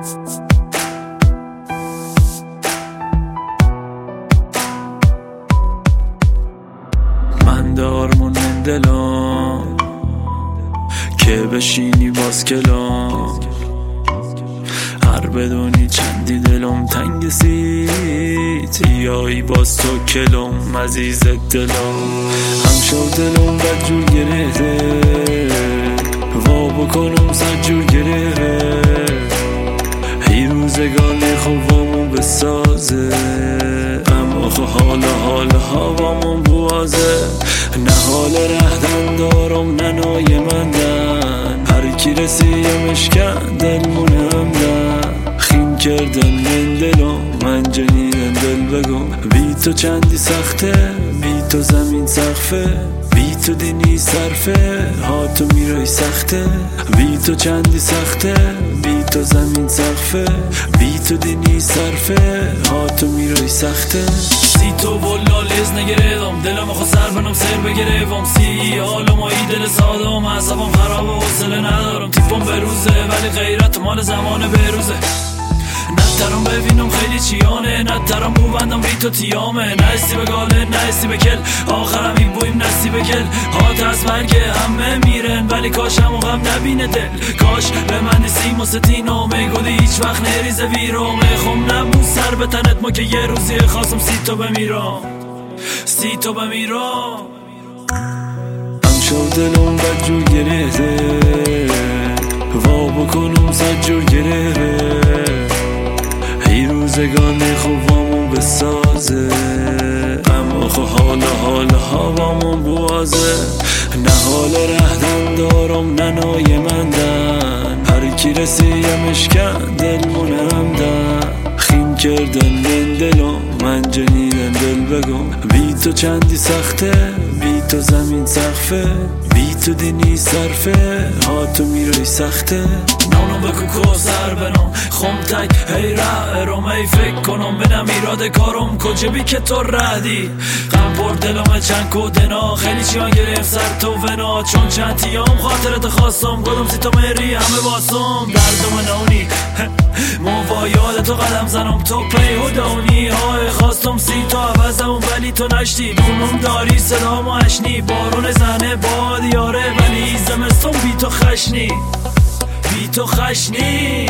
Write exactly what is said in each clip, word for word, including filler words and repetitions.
من دارمون دلم که بشینی باز کلام، هر بدونی چندی دلم تنگ سیت یایی باز تو کلم عزیز دلم. هم شد دلم بد جور گرهده وا بکنم صد جور گرهده، ای روزگان خوابمو بسازه اما خو حال حال هوامون بوازه. نه حال رهدن دارم نه نای مندن، هر کی رسیمش کن دلمونه همدن. خیم کردن من دلم من جنین دل بگم، بی تو چندی سخته بی تو زمین سقفه، بی تو دینی صرفه ها تو میرای سخته. بی تو چندی سخته بی تو زمین سقفه، بی تو دینی صرفه ها تو میرای سخته. سی تو بلا لیز نگردم دلم خود سر بنام سر بگرفم، سی حالم ای دل سادم عصبم خراب و حوصله ندارم. تیپم بروزه ولی غیرت مال زمان بروزه. نترم ببینم خیلی چیانه، نترم بو بندم بی تو تیامه. نستی به گاله نستی به کل آخرم این بویم نستی به کل. هات از مرگه همه میرن ولی کاش همو غم نبینه دل. کاش به من سیم و ستینو میگودی هیچ وقت نریزه ویرو. میخوام نبود سر به تنت ما که یه روزی خواستم سی تو بمیرم سی تو بمیرم. هم شد دلم بد جور گرهده وا بکنم صد جور گرهده، ای روزگان خوابمون بسازه اما خو حال حال هوامون بوازه. نه حال رهدن دارم نه نای مندن، هر کی رسیمش کن دلمونه همدن. خیم کردن من دلم من جنین دل بگم، بی تو چندی سخته بی تو زمین سقفه، بی تو دینی صرفه ها تو میرای سخته. نانو بکو کوسر بنام خم تک هی ره روم ای فکر کنم بنم ایراد کارم کجا بی که تو ردی. غم پر دلم چند کودنا خیلی چیان گرفت سر تو ونا، چون چند تیام خاطرت خواستم گدم سی تو مری همه واسم. دردم نونی مو با یاد تو قدم زنم تو پی و دونی های خواستم سی تو عوضم ولی تو نشتی. دونم داری صدا ما اشنی بارون زنه باد یاره ولی زمستون بی تو خشنی بی تو خشنی.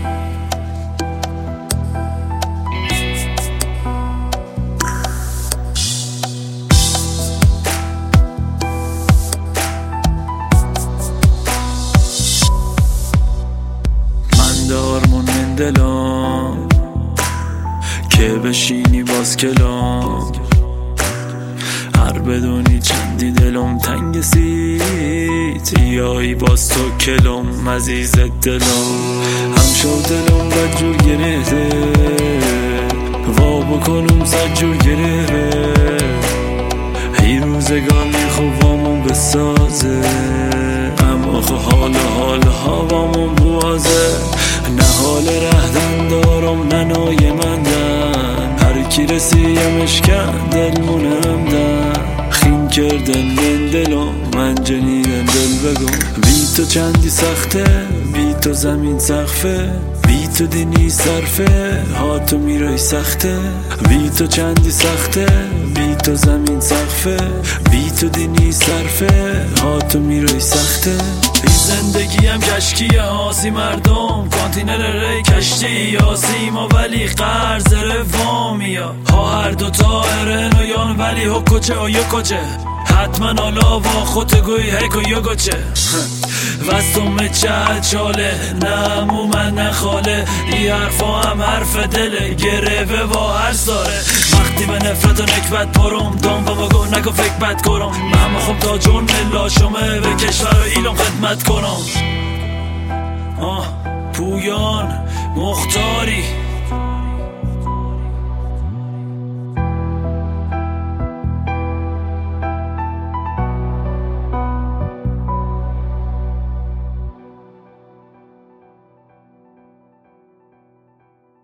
من دارمون من دلم که بشینی باز کلام، هر بدونی چندی دلم تنگ سیت یایی باز تو کلم عزیز دلم. هم شد دلم بد جور گرهده وا بکنم صد جور گرهده، ای روزگانی خوابمون بسازه اما خو حال حال هوامون بوازه. نه حال رهدن دارم نه نای مندن، هر کی رسیمش کن دلمونه همدن. خیم کردن من دلم من جنین دل بگم، بی تو چندی سخته بی تو زمین سقفه، بی تو دینی صرفه ها تو میرای سخته. بی تو چندی سخته بی تو زمین سقفه، بی تو دینی صرفه ها تو میرای سخته. این زندگی هم کشکیه آسی مردم کانتینر ری کشتی یا سیما ولی قرض روامی ها هر دوتا ارن و یان ولی ها کچه و یا کچه حتما حالا با خود گوی هیک و یا گچه وستم چه چاله نه مو من نخاله ای حرفا هم حرف دله گره با هر ساره. وقتی به نفرت و نکبت پرم دام با بگو نکو فکر بد کنم، من مخوام تا جون لاشمه به کشور و ایلام خدمت کنم. آه پویان مختاری